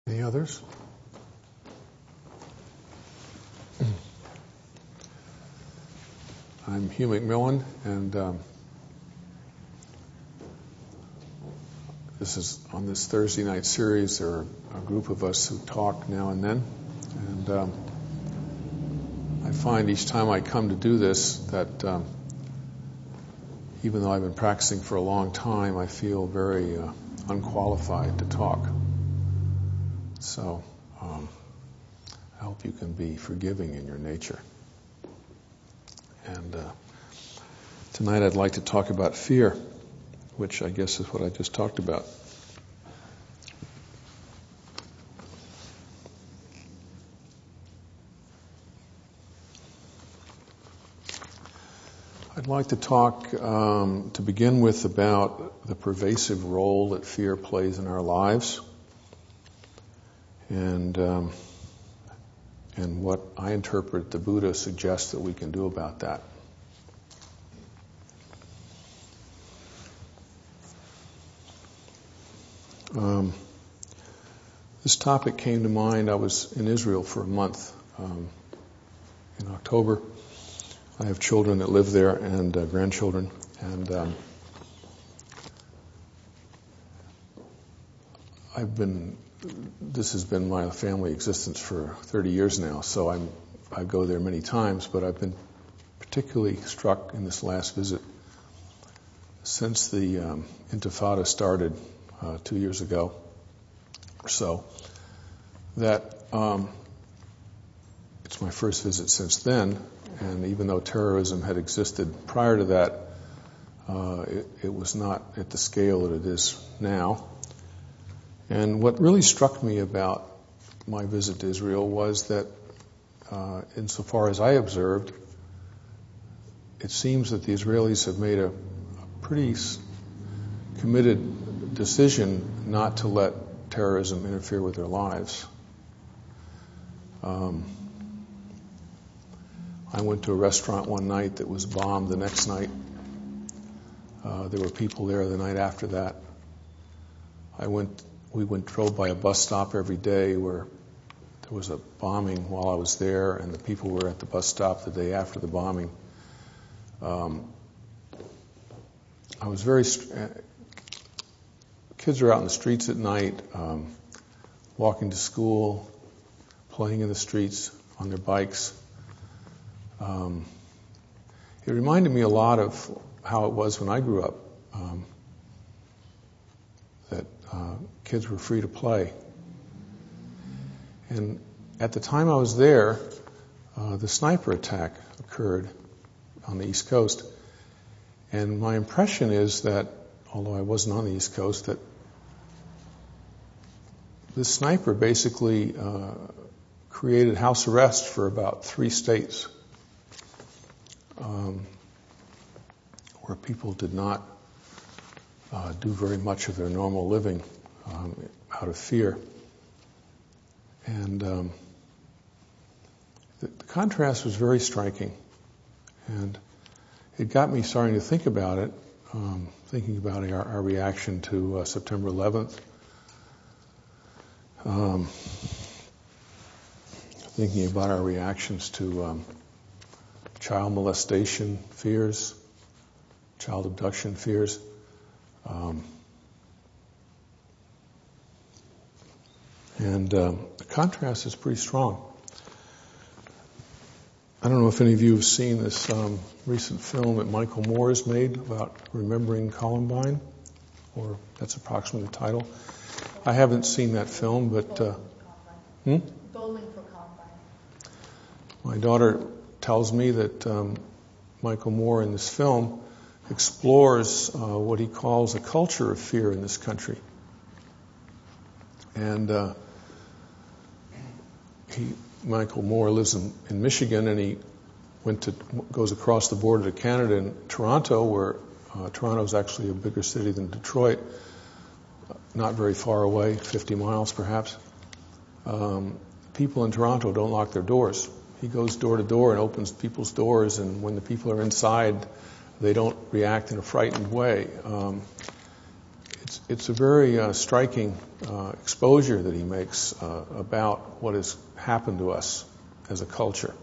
Any others? I'm Hugh McMillan, and this is on this Thursday night series. There are a group of us who talk now and then, and I find each time I come to do this that even though I've been practicing for a long time, I feel very unqualified to talk. So I hope you can be forgiving in your nature. And tonight I'd like to talk about fear, which I guess is what I just talked about. I'd like to talk, to begin with, about the pervasive role that fear plays in our lives, and what I interpret the Buddha suggests that we can do about that. This topic came to mind. I was in Israel for a month in October. I have children that live there and grandchildren, and this has been my family existence for 30 years now, so I go there many times, but I've been particularly struck in this last visit since the Intifada started 2 years ago or so, that it's my first visit since then, and even though terrorism had existed prior to that, it was not at the scale that it is now. And what really struck me about my visit to Israel was that, insofar as I observed, it seems that the Israelis have made a pretty committed decision not to let terrorism interfere with their lives. I went to a restaurant one night that was bombed the next night. There were people there the night after that. We drove by a bus stop every day where there was a bombing while I was there, and the people were at the bus stop the day after the bombing. Kids are out in the streets at night, walking to school, playing in the streets on their bikes. It reminded me a lot of how it was when I grew up, that kids were free to play. And at the time I was there, the sniper attack occurred on the East Coast. And my impression is that, although I wasn't on the East Coast, that this sniper basically created house arrest for about 3 states, where people did not do very much of their normal living out of fear. And the contrast was very striking. And it got me starting to think about it, thinking about our reaction to September 11th, thinking about our reactions to child molestation fears, child abduction fears. The contrast is pretty strong. I don't know if any of you have seen this recent film that Michael Moore has made about remembering Columbine, or that's approximately the title. I haven't seen that film, but... Bowling for Columbine. My daughter tells me that Michael Moore in this film explores what he calls a culture of fear in this country. And Michael Moore lives in Michigan, and he goes across the border to Canada in Toronto, where Toronto is actually a bigger city than Detroit, not very far away, 50 miles perhaps. People in Toronto don't lock their doors. He goes door to door and opens people's doors, and when the people are inside, they don't react in a frightened way. it's a very striking exposure that he makes about what has happened to us as a culture.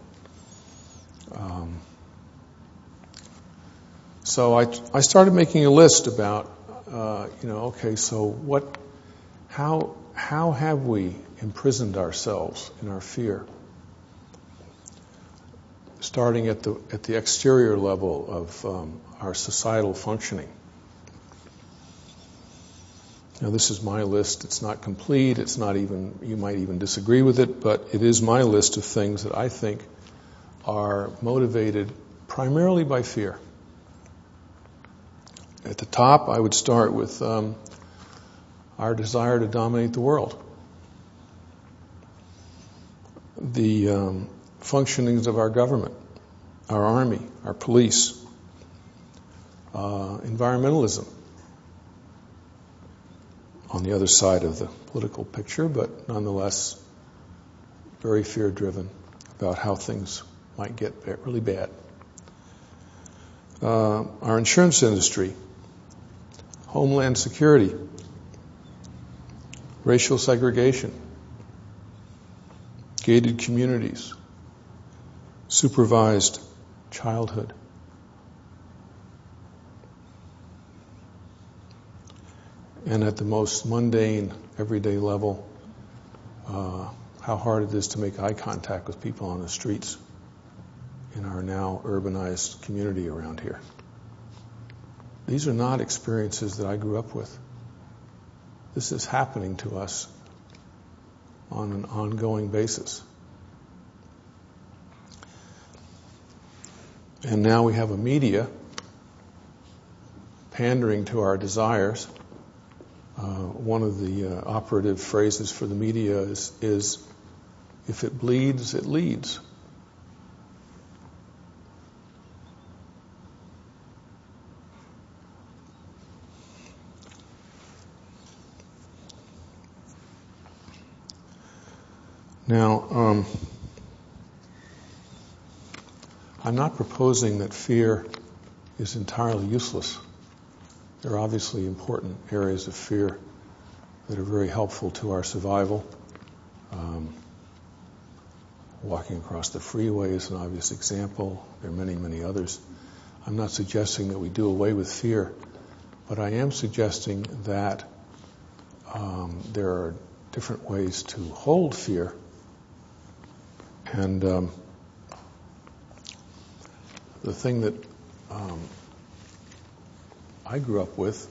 So I started making a list about, okay, so how have we imprisoned ourselves in our fear? Starting at the exterior level of our societal functioning. Now, this is my list. It's not complete. It's not even, you might even disagree with it, but it is my list of things that I think are motivated primarily by fear. At the top, I would start with our desire to dominate the world. The functionings of our government, our army, our police, environmentalism, on the other side of the political picture, but nonetheless very fear-driven about how things might get really bad. Our insurance industry, homeland security, racial segregation, gated communities, supervised childhood. And at the most mundane, everyday level, how hard it is to make eye contact with people on the streets in our now urbanized community around here. These are not experiences that I grew up with. This is happening to us on an ongoing basis. And now we have a media pandering to our desires. One of the operative phrases for the media is, if it bleeds, it leads. Now, I'm not proposing that fear is entirely useless. There are obviously important areas of fear that are very helpful to our survival. Walking across the freeway is an obvious example. There are many, many others. I'm not suggesting that we do away with fear, but I am suggesting that there are different ways to hold fear. And the thing that I grew up with,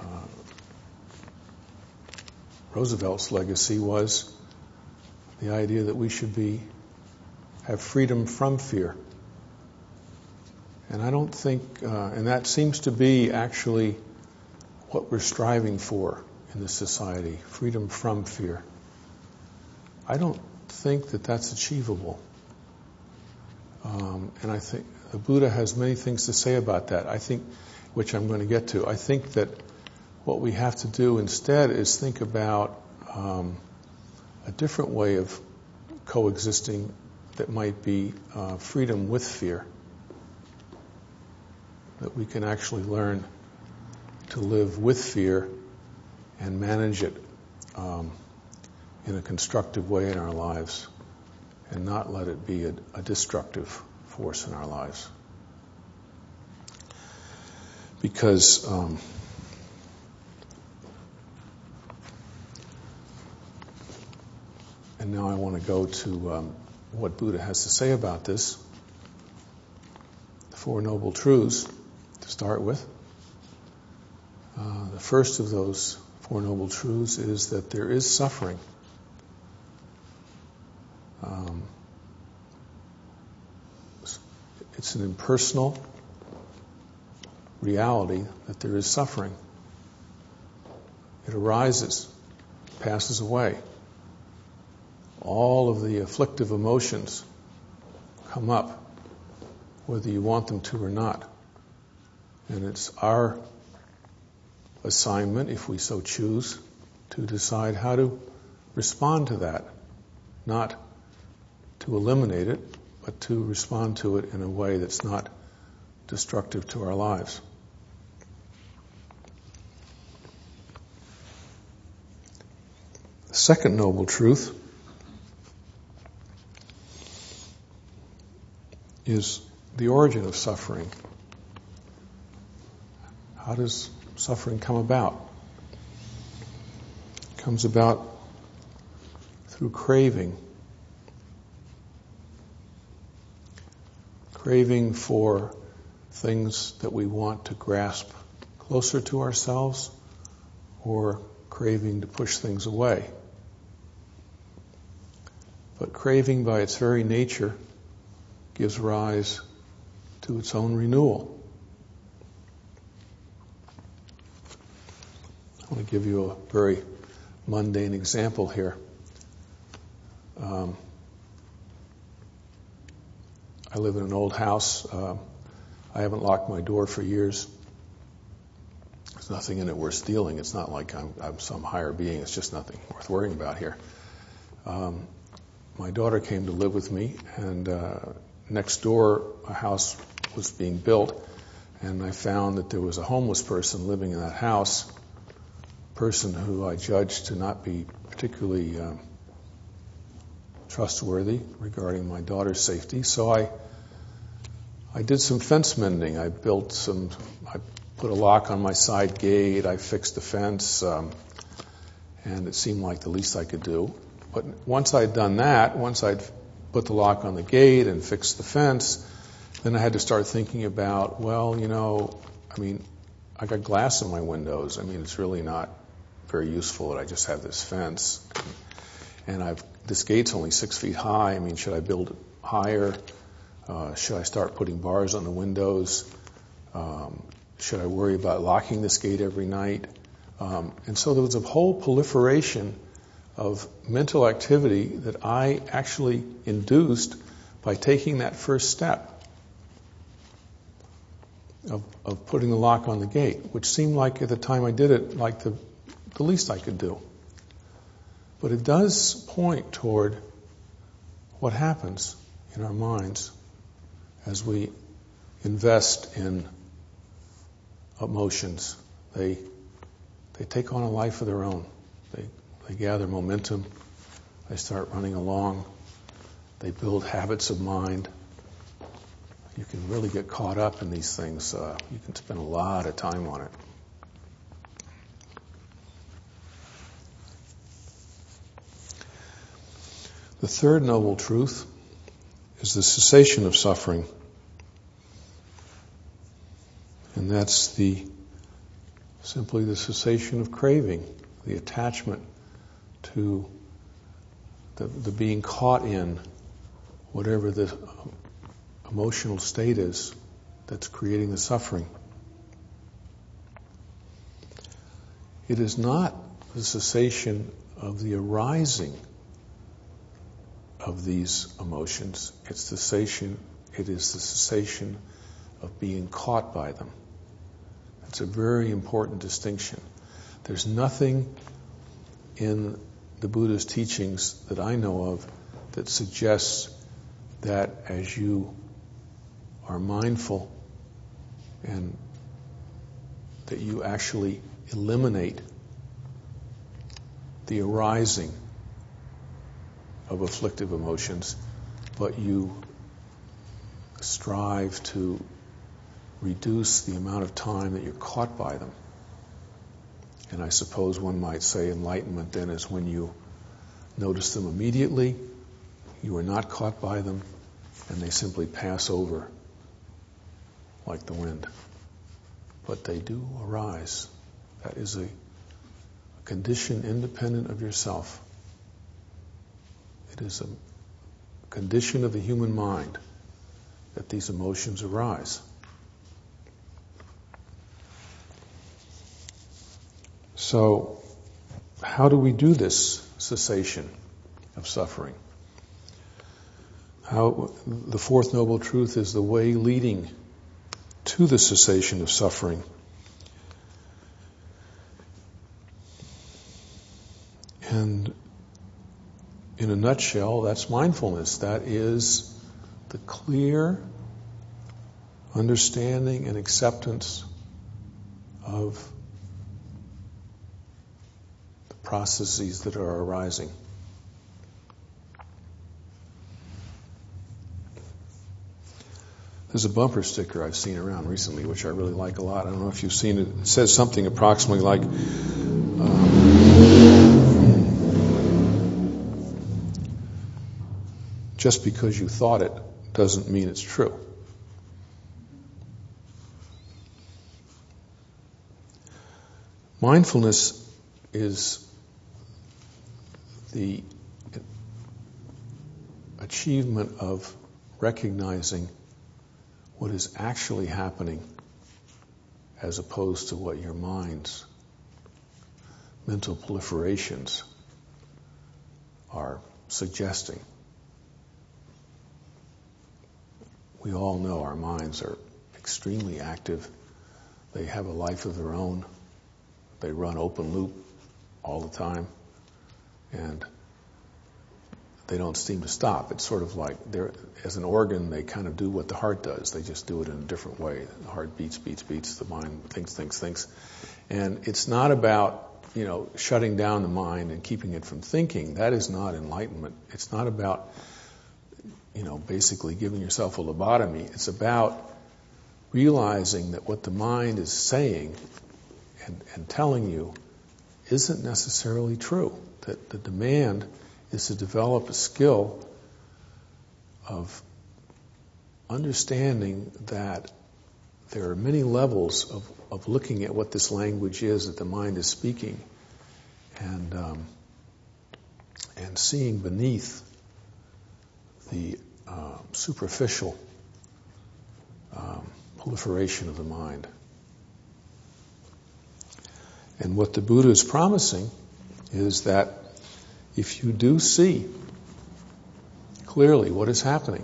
Roosevelt's legacy was the idea that we should have freedom from fear. And I don't think, and that seems to be actually what we're striving for in this society, freedom from fear. I don't think that that's achievable. And I think the Buddha has many things to say about that, I think, which I'm going to get to. I think that what we have to do instead is think about a different way of coexisting that might be freedom with fear. That we can actually learn to live with fear and manage it in a constructive way in our lives and not let it be a destructive force in our lives. Because and now I want to go to what Buddha has to say about this. The Four Noble Truths, to start with. The first of those Four Noble Truths is that there is suffering. It's an impersonal reality that there is suffering. It arises, passes away. All of the afflictive emotions come up, whether you want them to or not. And it's our assignment, if we so choose, to decide how to respond to that. Not to eliminate it, but to respond to it in a way that's not destructive to our lives. second noble truth is the origin of suffering. How does suffering come about? It comes about through craving. Craving for things that we want to grasp closer to ourselves, or craving to push things away. But craving by its very nature gives rise to its own renewal. I want to give you a very mundane example here. I live in an old house. I haven't locked my door for years. There's nothing in it worth stealing. It's not like I'm some higher being. It's just nothing worth worrying about here. My daughter came to live with me, and next door a house was being built, and I found that there was a homeless person living in that house, a person who I judged to not be particularly trustworthy regarding my daughter's safety. So I did some fence mending. I put a lock on my side gate. I fixed the fence, and it seemed like the least I could do. But once I'd done that, once I'd put the lock on the gate and fixed the fence, then I had to start thinking about, I got glass in my windows. It's really not very useful that I just have this fence. And this gate's only 6 feet high. Should I build it higher? Should I start putting bars on the windows? Should I worry about locking this gate every night? And so there was a whole proliferation of mental activity that I actually induced by taking that first step of putting the lock on the gate, which seemed like at the time I did it like the least I could do. But it does point toward what happens in our minds as we invest in emotions. They take on a life of their own. They gather momentum. They start running along. They build habits of mind. You can really get caught up in these things. You can spend a lot of time on it. The third noble truth is the cessation of suffering. And that's simply the cessation of craving, the attachment to the being caught in whatever the emotional state is that's creating the suffering. It is not the cessation of the arising of these emotions. It is the cessation of being caught by them. It's a very important distinction. There's nothing in the Buddha's teachings that I know of that suggests that as you are mindful and that you actually eliminate the arising of afflictive emotions, but you strive to reduce the amount of time that you're caught by them. And I suppose one might say enlightenment then is when you notice them immediately, you are not caught by them, and they simply pass over like the wind. But they do arise. That is a condition independent of yourself. It is a condition of the human mind that these emotions arise. So, how do we do this cessation of suffering? The fourth noble truth is the way leading to the cessation of suffering. And in a nutshell, that's mindfulness. That is the clear understanding and acceptance of the processes that are arising. There's a bumper sticker I've seen around recently, which I really like a lot. I don't know if you've seen it. It says something approximately like, just because you thought it doesn't mean it's true. Mindfulness is the achievement of recognizing what is actually happening as opposed to what your mind's mental proliferations are suggesting. We all know our minds are extremely active. They have a life of their own. They run open loop all the time, and they don't seem to stop. It's sort of like, as an organ, they kind of do what the heart does. They just do it in a different way. The heart beats, the mind thinks. And it's not about, shutting down the mind and keeping it from thinking. That is not enlightenment. It's not about, basically giving yourself a lobotomy. It's about realizing that what the mind is saying and telling you isn't necessarily true. That the demand is to develop a skill of understanding that there are many levels of looking at what this language is that the mind is speaking, and seeing beneath the superficial proliferation of the mind. And what the Buddha is promising is that if you do see clearly what is happening,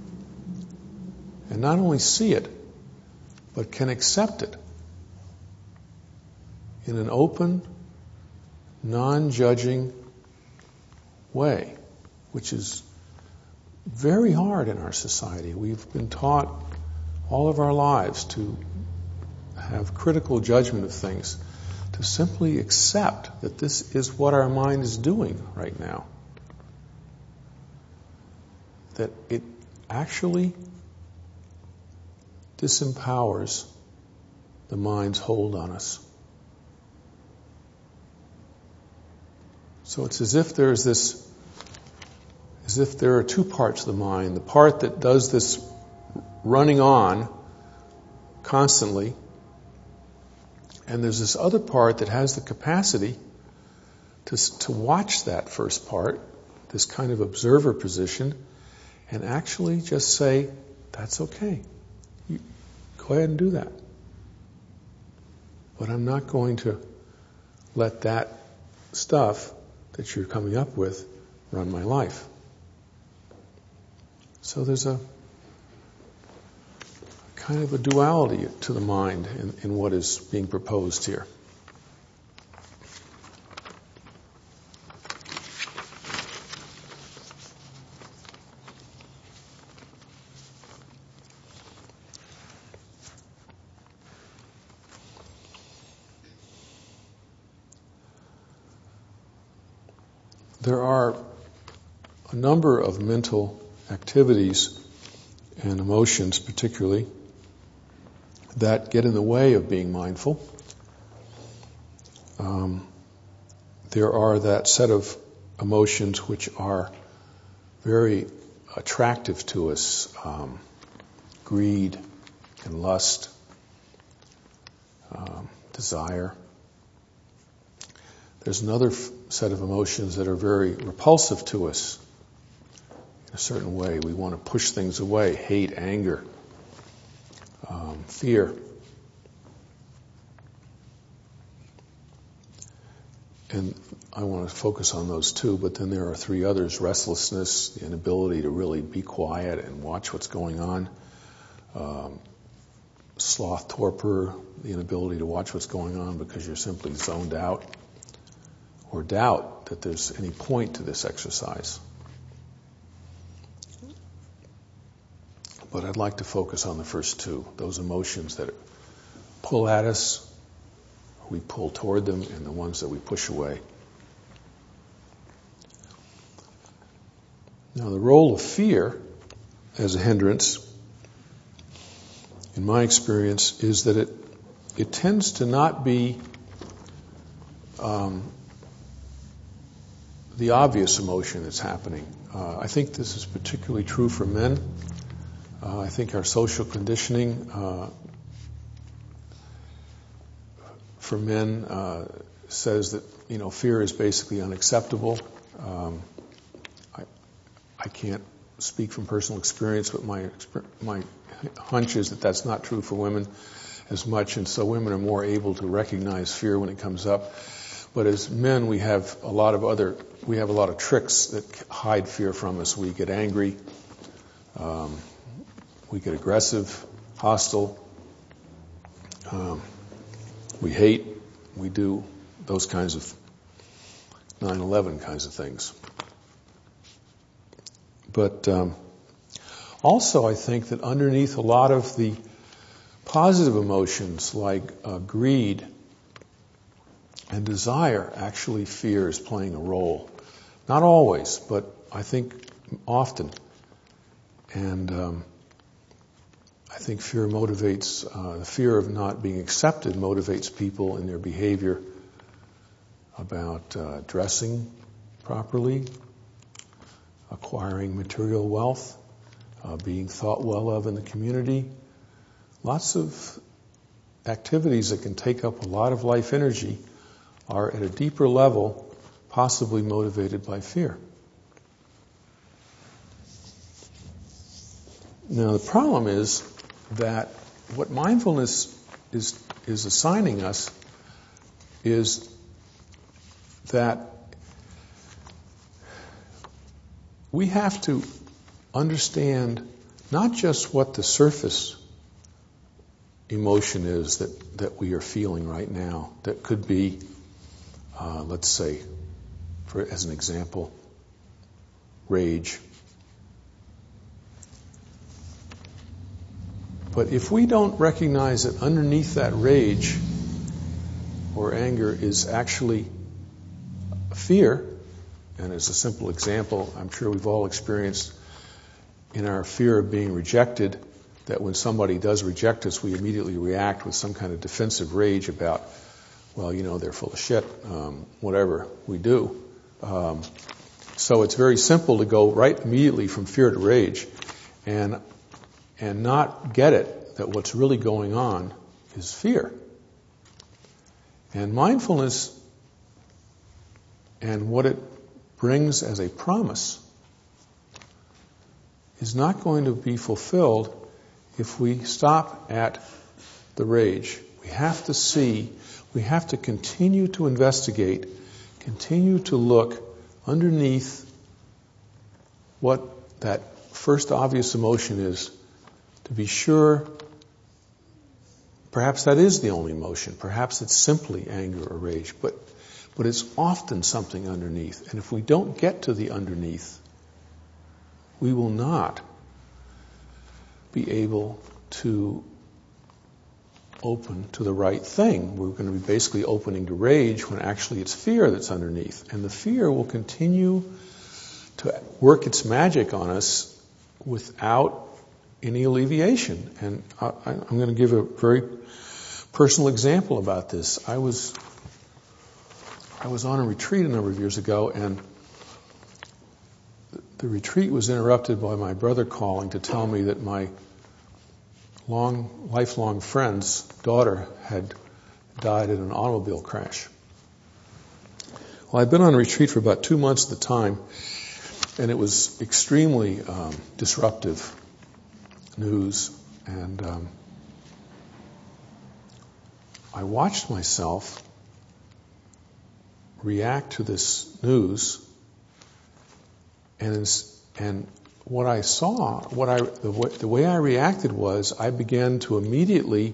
and not only see it, but can accept it in an open, non-judging way, which is very hard in our society. We've been taught all of our lives to have critical judgment of things, to simply accept that this is what our mind is doing right now. That it actually disempowers the mind's hold on us. So it's as if there are two parts of the mind. The part that does this running on constantly, and there's this other part that has the capacity to watch that first part, this kind of observer position, and actually just say, that's okay. You go ahead and do that. But I'm not going to let that stuff that you're coming up with run my life. So there's a kind of a duality to the mind in what is being proposed here. There are a number of mental activities and emotions particularly that get in the way of being mindful. There are that set of emotions which are very attractive to us, greed and lust, desire. There's another set of emotions that are very repulsive to us in a certain way. We want to push things away: hate, anger, fear. And I want to focus on those two, but then there are three others: restlessness, the inability to really be quiet and watch what's going on; sloth, torpor, the inability to watch what's going on because you're simply zoned out; or doubt that there's any point to this exercise. But I'd like to focus on the first two, those emotions that pull at us, we pull toward them, and the ones that we push away. Now, the role of fear as a hindrance, in my experience, is that it tends to not be the obvious emotion that's happening. I think this is particularly true for men. I think our social conditioning for men says that fear is basically unacceptable. I can't speak from personal experience, but my hunch is that that's not true for women as much, and so women are more able to recognize fear when it comes up. But as men, we have a lot of tricks that hide fear from us. We get angry, we get aggressive, hostile, we hate, we do those kinds of 9/11 kinds of things. But also I think that underneath a lot of the positive emotions like greed and desire, actually fear is playing a role. Not always, but I think often. And I think fear motivates, the fear of not being accepted motivates people in their behavior about dressing properly, acquiring material wealth, being thought well of in the community. Lots of activities that can take up a lot of life energy are at a deeper level possibly motivated by fear. Now the problem is that what mindfulness is assigning us is that we have to understand not just what the surface emotion is that we are feeling right now. That could be, let's say, as an example, rage. But if we don't recognize that underneath that rage or anger is actually fear, and as a simple example, I'm sure we've all experienced in our fear of being rejected, that when somebody does reject us, we immediately react with some kind of defensive rage about, well, they're full of shit, whatever we do. So it's very simple to go right immediately from fear to rage and not get it that what's really going on is fear. And mindfulness and what it brings as a promise is not going to be fulfilled if we stop at the rage. We have to see, we have to continue to investigate, continue to look underneath what that first obvious emotion is, to be sure perhaps that is the only emotion. Perhaps it's simply anger or rage, but it's often something underneath. And if we don't get to the underneath, we will not be able to open to the right thing. We're going to be basically opening to rage when actually it's fear that's underneath. And the fear will continue to work its magic on us without any alleviation. And I'm going to give a very personal example about this. I was on a retreat a number of years ago, and the retreat was interrupted by my brother calling to tell me that my lifelong friend's daughter had died in an automobile crash. Well, I'd been on a retreat for about 2 months at the time, and it was extremely disruptive news. And I watched myself react to this news, and what I saw, the way I reacted was I began to immediately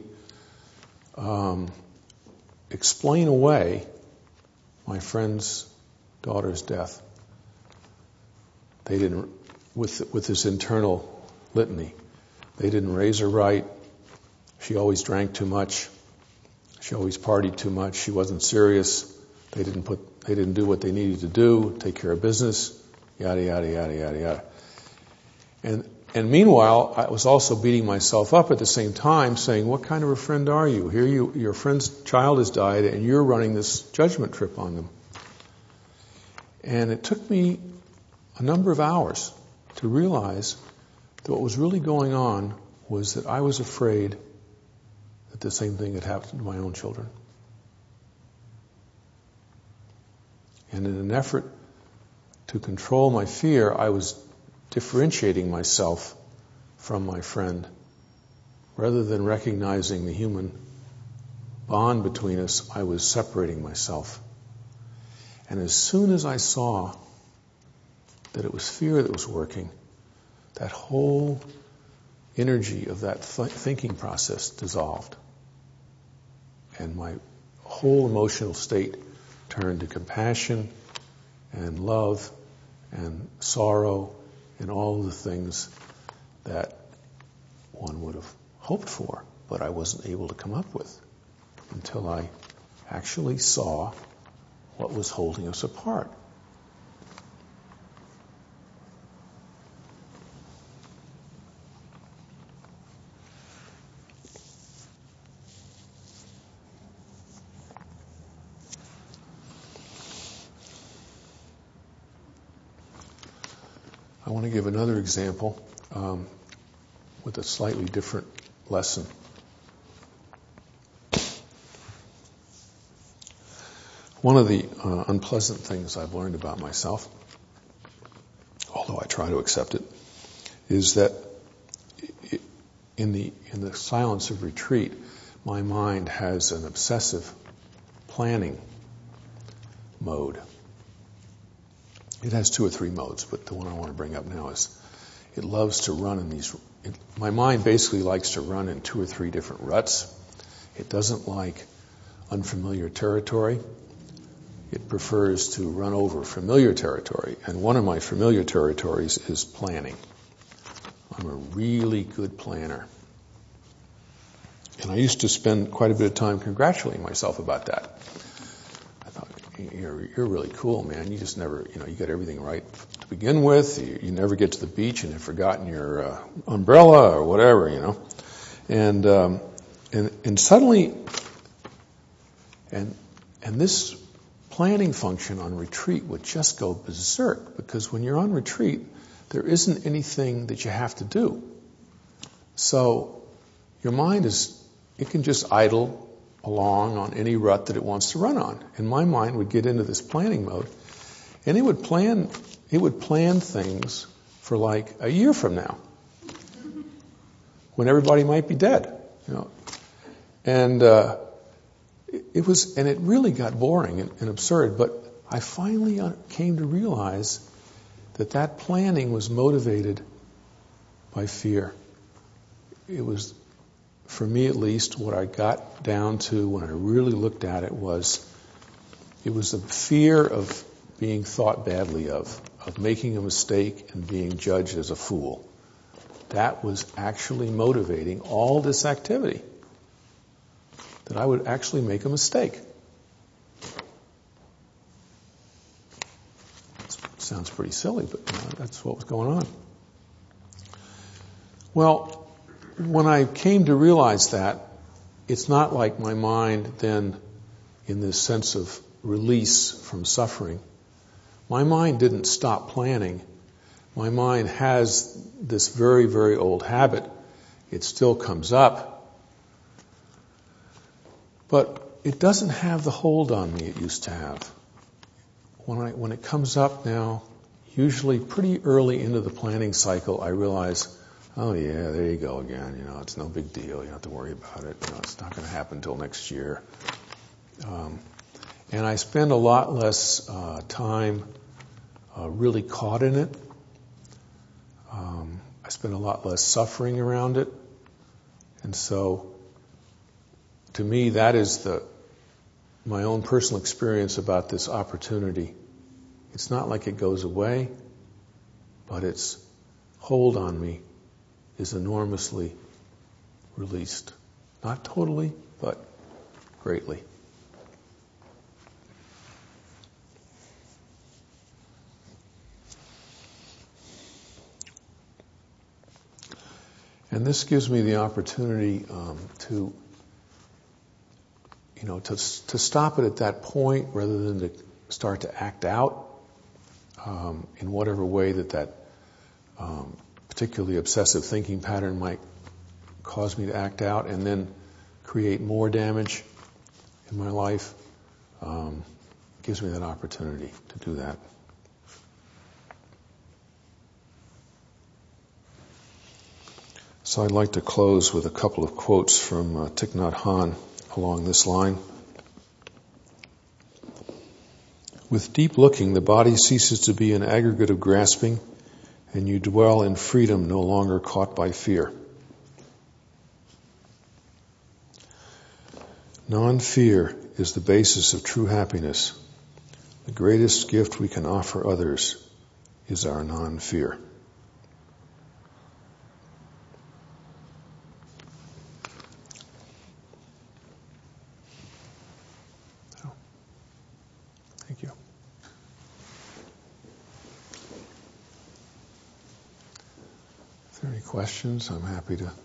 explain away my friend's daughter's death. They didn't, with this internal litany, they didn't raise her right. She always drank too much. She always partied too much. She wasn't serious. They didn't do what they needed to do, take care of business. yada, yada, yada, yada, yada. And meanwhile, I was also beating myself up at the same time, saying, what kind of a friend are you? Here your friend's child has died, and you're running this judgment trip on them. And it took me a number of hours to realize that what was really going on was that I was afraid that the same thing had happened to my own children. And in an effort to control my fear, I was differentiating myself from my friend. Rather than recognizing the human bond between us, I was separating myself. And as soon as I saw that it was fear that was working, that whole energy of that thinking process dissolved. And my whole emotional state turned to compassion and love and sorrow and all of the things that one would have hoped for, but I wasn't able to come up with until I actually saw what was holding us apart. I want to give another example with a slightly different lesson. One of the unpleasant things I've learned about myself, although I try to accept it, is that in the silence of retreat, my mind has an obsessive planning mode. It has 2 or 3 modes, but the one I want to bring up now is it loves to run in these. My mind basically likes to run in 2 or 3 different ruts. It doesn't like unfamiliar territory. It prefers to run over familiar territory. And one of my familiar territories is planning. I'm a really good planner. And I used to spend quite a bit of time congratulating myself about that. I thought, you're really cool, man. You just never, you got everything right to begin with. You never get to the beach and have forgotten your umbrella or whatever, And suddenly, and this planning function on retreat would just go berserk, because when you're on retreat, there isn't anything that you have to do. So your mind it can just idle along on any rut that it wants to run on. And my mind would get into this planning mode, and it would plan things for like a year from now, when everybody might be dead, And it really got boring and absurd. But I finally came to realize that planning was motivated by fear. It was, for me at least, what I got down to when I really looked at it was the fear of being thought badly of making a mistake and being judged as a fool. That was actually motivating all this activity. That I would actually make a mistake. Sounds pretty silly, but that's what was going on. Well, when I came to realize that, it's not like my mind then, in this sense of release from suffering, my mind didn't stop planning. My mind has this very, very old habit. It still comes up. But it doesn't have the hold on me it used to have. When it comes up now, usually pretty early into the planning cycle, I realize, oh yeah, there you go again. It's no big deal. You don't have to worry about it. It's not going to happen until next year. And I spend a lot less time really caught in it. I spend a lot less suffering around it. And so, to me, that is my own personal experience about this opportunity. It's not like it goes away, but its hold on me is enormously released. Not totally, but greatly. And this gives me the opportunity to stop it at that point rather than to start to act out in whatever way that particularly obsessive thinking pattern might cause me to act out, and then create more damage in my life. Gives me that opportunity to do that. So I'd like to close with a couple of quotes from Thich Nhat Hanh along this line. With deep looking, the body ceases to be an aggregate of grasping, and you dwell in freedom no longer caught by fear. Non-fear is the basis of true happiness. The greatest gift we can offer others is our non-fear. Thank you. If there are any questions, I'm happy to.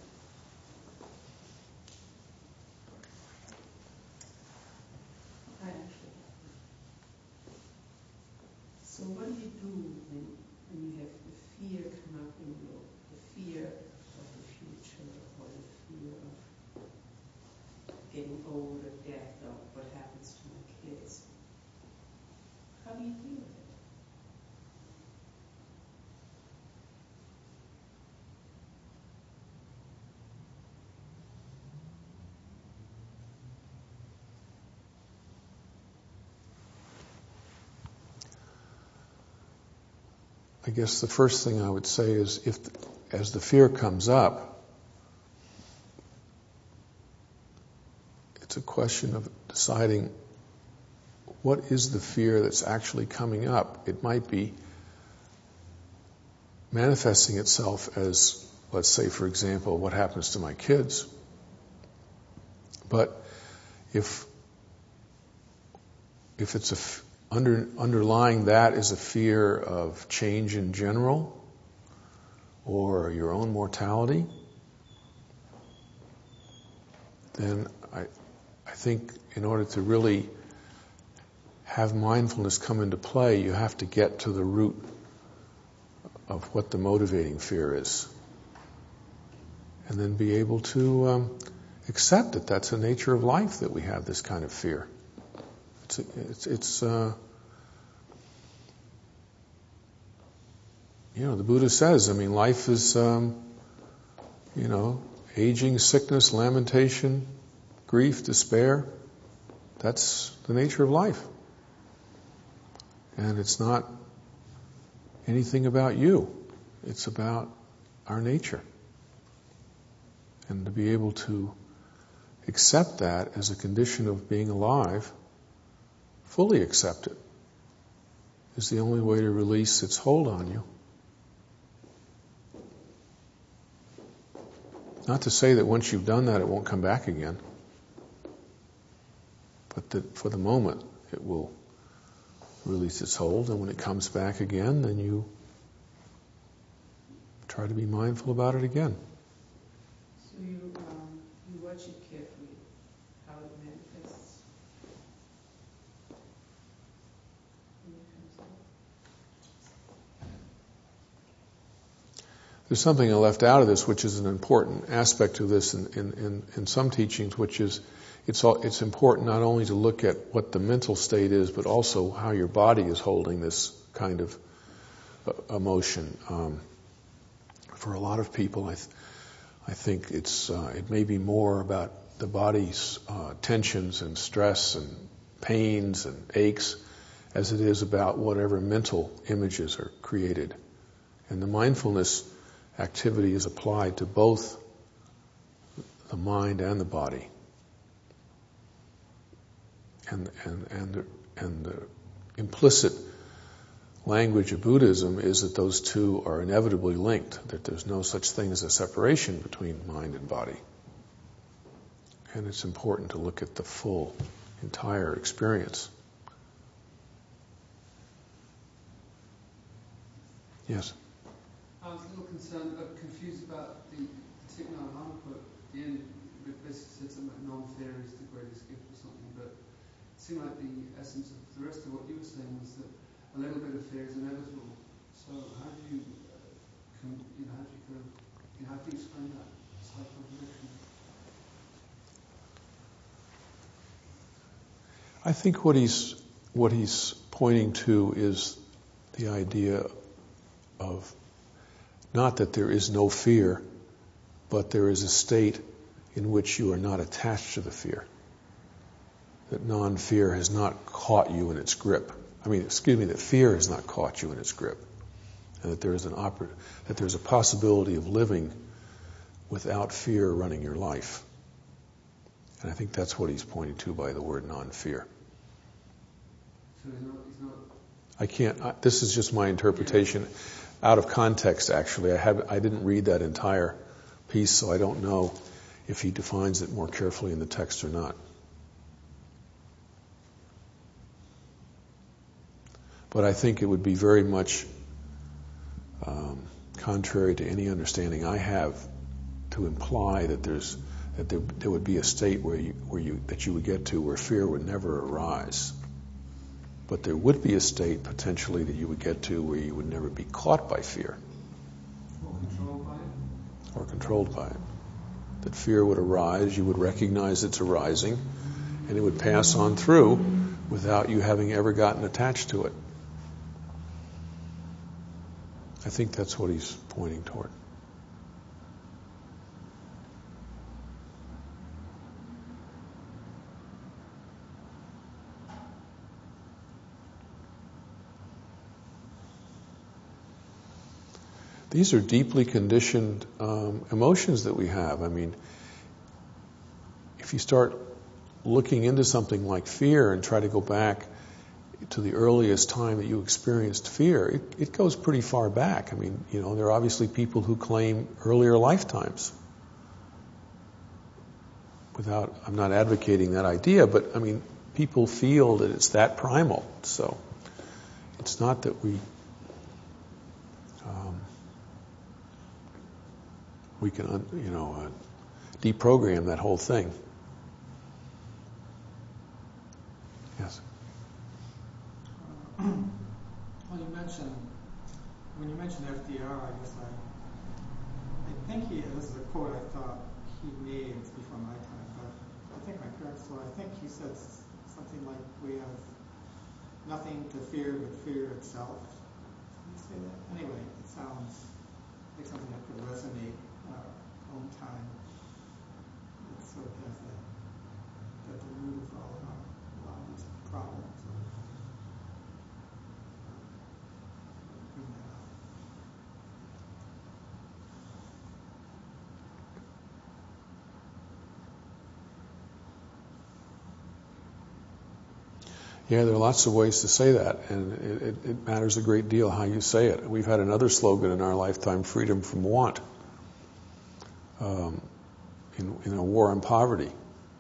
So what do you do when you have the fear come up in you, the fear of the future, or the fear of getting old or death, or what happens to my kids? How do you deal with it? I guess the first thing I would say is as the fear comes up, it's a question of deciding what is the fear that's actually coming up. It might be manifesting itself as, let's say, for example, what happens to my kids. But if it's underlying that is a fear of change in general or your own mortality, then I think in order to really have mindfulness come into play, you have to get to the root of what the motivating fear is. And then be able to accept that that's the nature of life, that we have this kind of fear. It's the Buddha says, life is, aging, sickness, lamentation, grief, despair. That's the nature of life. And it's not anything about you. It's about our nature. And to be able to accept that as a condition of being alive, fully accept it, is the only way to release its hold on you. Not to say that once you've done that, it won't come back again. But that for the moment, it will release its hold. And when it comes back again, then you try to be mindful about it again. So you watch it carefully, how it manifests when it comes up. There's something I left out of this, which is an important aspect of this in some teachings, which is it's important not only to look at what the mental state is, but also how your body is holding this kind of emotion. For a lot of people, I think it may be more about the body's tensions and stress and pains and aches as it is about whatever mental images are created. And the mindfulness activity is applied to both the mind and the body. And the implicit language of Buddhism is that those two are inevitably linked, that there's no such thing as a separation between mind and body. And it's important to look at the full, entire experience. So I was a little concerned, confused about the Thich Nhat Hanh quote at the end. It basically said something like non-fear is the greatest gift or something, but it seemed like the essence of the rest of what you were saying was that a little bit of fear is inevitable. So how do you, how do you explain that slight contradiction? I think what he's pointing to is the idea of not that there is no fear, but there is a state in which you are not attached to the fear. That non-fear has not caught you in its grip. That fear has not caught you in its grip. And that there is that there's a possibility of living without fear running your life. And I think that's what he's pointing to by the word non-fear. So he's not... I can't, this is just my interpretation. Out of context, actually. I didn't read that entire piece, so I don't know if he defines it more carefully in the text or not. But I think it would be very much contrary to any understanding I have to imply that there would be a state that you would get to where fear would never arise. But there would be a state potentially that you would get to where you would never be caught by fear. Or controlled by it. That fear would arise, you would recognize it's arising, and it would pass on through without you having ever gotten attached to it. I think that's what he's pointing toward. These are deeply conditioned emotions that we have. I mean, if you start looking into something like fear and try to go back to the earliest time that you experienced fear, it goes pretty far back. I mean, there are obviously people who claim earlier lifetimes. I'm not advocating that idea, but I mean, people feel that it's that primal. So it's not that we can, deprogram that whole thing. Yes. When you mentioned FDR, I guess I think this is a quote I thought he made before my time, but I think I'm correct. So I think he said something like, "We have nothing to fear but fear itself." Did he say that? Anyway, it sounds like something that could resonate in our own time. It sort of has that the root of all of these problems. Yeah, there are lots of ways to say that, and it matters a great deal how you say it. We've had another slogan in our lifetime, freedom from want, in a war on poverty.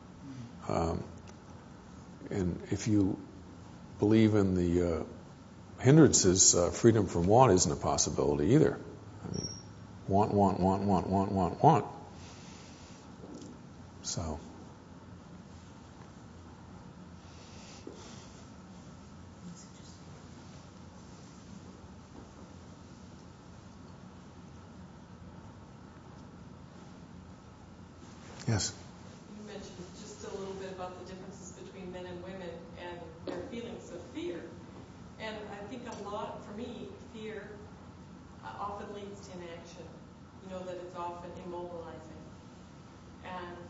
And if you believe in the hindrances, freedom from want isn't a possibility either. I mean, want. So... Yes. You mentioned just a little bit about the differences between men and women and their feelings of fear. And I think for me, fear often leads to inaction. That it's often immobilizing. And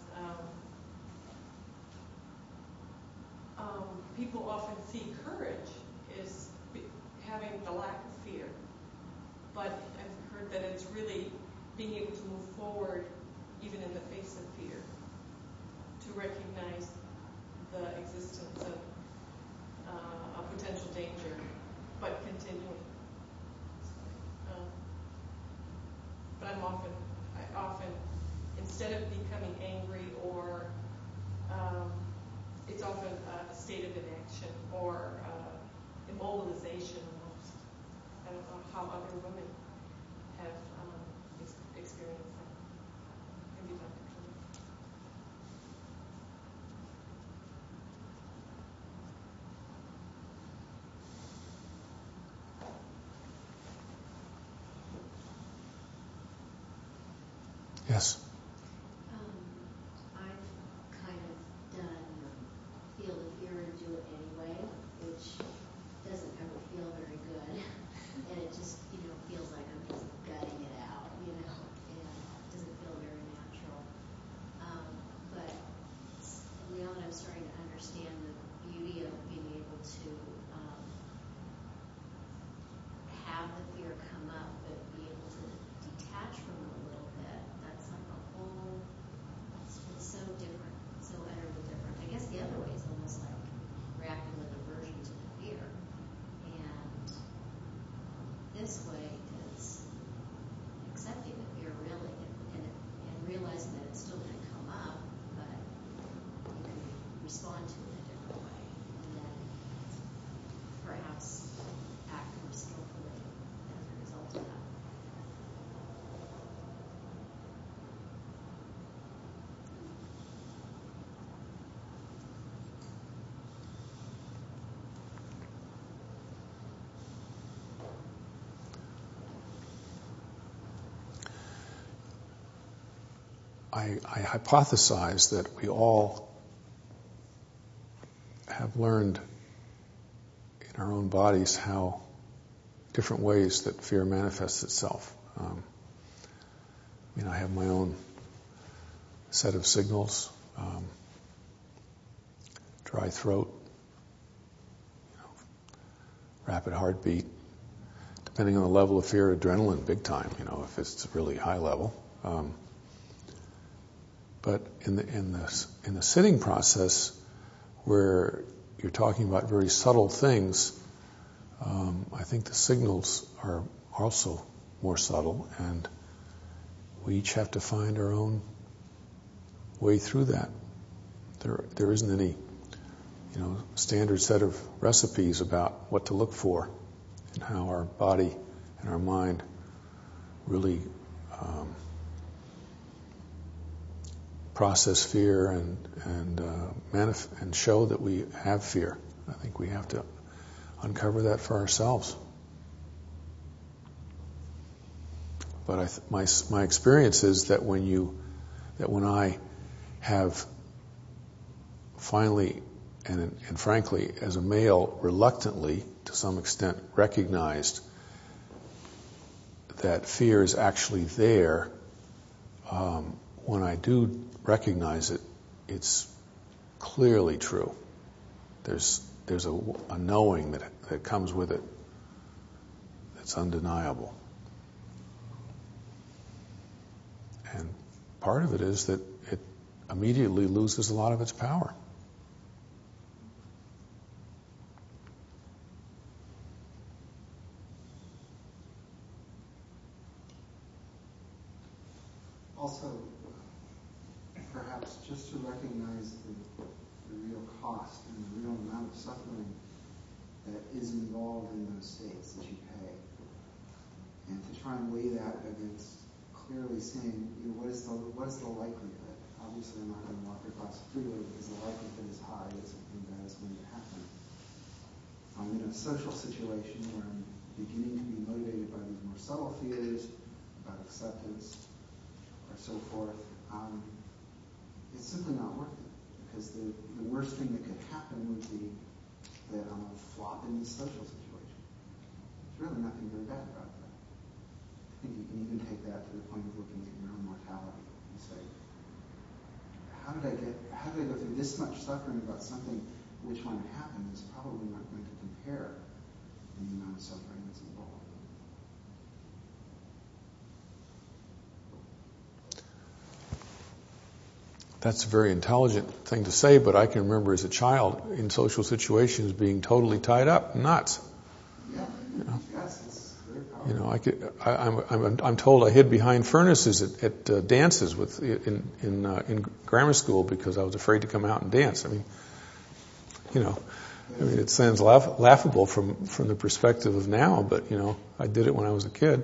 people often see courage as having the lack of fear. But I've heard that it's really being able to move forward even in the face of fear, to recognize the existence of a potential danger, but continuing. But I often, instead of becoming angry or, it's often a state of inaction or immobilization almost. I don't know how other women have Yes. I've kind of done feel the fear and do it anyway, which doesn't ever feel very good. And it just, feels like I'm just gutting it out, and it doesn't feel very natural. But now that I'm starting to understand the beauty of being able to have the fear come up, but be able to detach from it a little bit, that's like a whole, it's so different, so utterly different. I guess the other way is almost like reacting with aversion to the fear. And this way is accepting the fear really and realizing that it's still going to come up, but you can respond to it in a different way. And then perhaps act more skillfully as a result of that. I hypothesize that we all have learned in our own bodies how different ways that fear manifests itself. I have my own set of signals, dry throat, rapid heartbeat, depending on the level of fear, adrenaline, big time, if it's really high level. But in the sitting process, where you're talking about very subtle things, I think the signals are also more subtle, and we each have to find our own way through that. There isn't any, standard set of recipes about what to look for and how our body and our mind really process fear and show that we have fear. I think we have to uncover that for ourselves. But my experience is that when I have finally and frankly, as a male, reluctantly to some extent recognized that fear is actually there, when I do recognize it, it's clearly true. There's a knowing that comes with it that's undeniable. And part of it is that it immediately loses a lot of its power. Also, perhaps just to recognize the real cost and the real amount of suffering that is involved in those states that you pay, and to try and weigh that against clearly saying, what is the likelihood? Obviously, I'm not going to walk across the freeway because the likelihood is high that something bad is going to happen. I'm in a social situation where I'm beginning to be motivated by these more subtle fears about acceptance or so forth. It's simply not worth it, because the worst thing that could happen would be that I'm a flop in this social situation. There's really nothing very bad about that. I think you can even take that to the point of looking at your own mortality and say, how did I go through this much suffering about something which, when it happened, is probably not going to compare in the amount of suffering that's involved. That's a very intelligent thing to say, but I can remember as a child in social situations being totally tied up, nuts. Yeah. Yes, it's very powerful. I'm told I hid behind furnaces at dances in grammar school because I was afraid to come out and dance. It sounds laughable from the perspective of now, but I did it when I was a kid,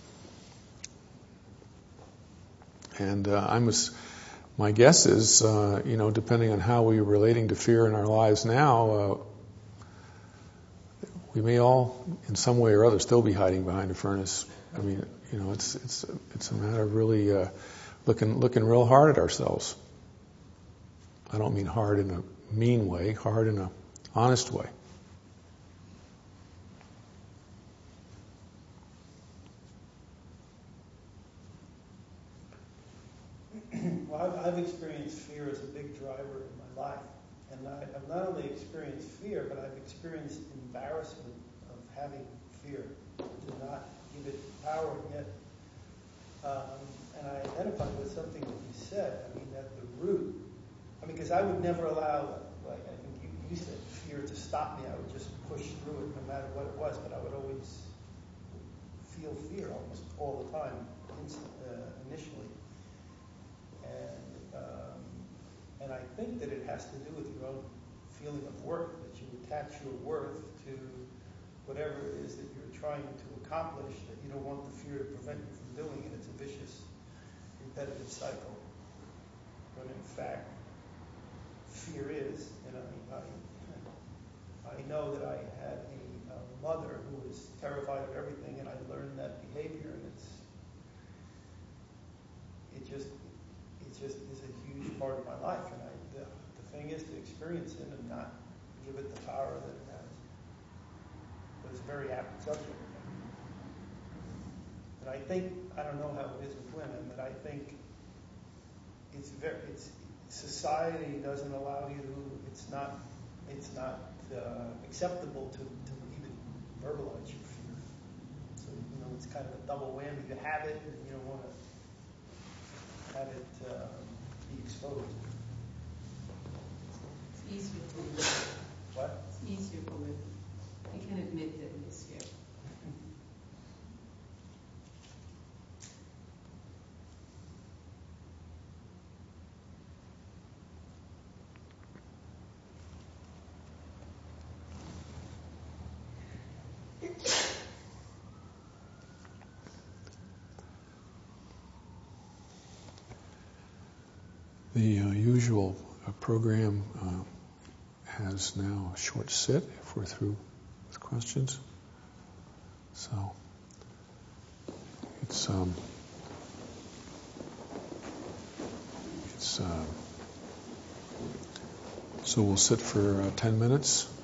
and my guess is, depending on how we're relating to fear in our lives now, we may all, in some way or other, still be hiding behind a furnace. It's a matter of really looking real hard at ourselves. I don't mean hard in a mean way, hard in an honest way. Well, I've experienced fear as a big driver in my life. And I've not only experienced fear, but I've experienced embarrassment of having fear. To not give it power yet. And I identified with something that you said. I mean, at the root. I mean, because I would never allow, like I think you said, fear to stop me. I would just push through it no matter what it was. But I would always feel fear almost all the time, initially. And I think that it has to do with your own feeling of worth, that you attach your worth to whatever it is that you're trying to accomplish, that you don't want the fear to prevent you from doing it. It's a vicious, repetitive cycle. But in fact, fear is, and I know that I had a mother who was terrified of everything, and I learned that behavior, and it just is a huge part of my life. And the thing is to experience it and not give it the power that it has. But it's a very apt subject. And I think, I don't know how it is with women, but I think society doesn't allow you to, it's not acceptable to even verbalize your fear. So, it's kind of a double whammy. You have it, and you don't want to have it be exposed. It's easier for women. What? It's easier for women. You can admit that it is here. The usual program has now a short sit if we're through with questions. So so we'll sit for 10 minutes.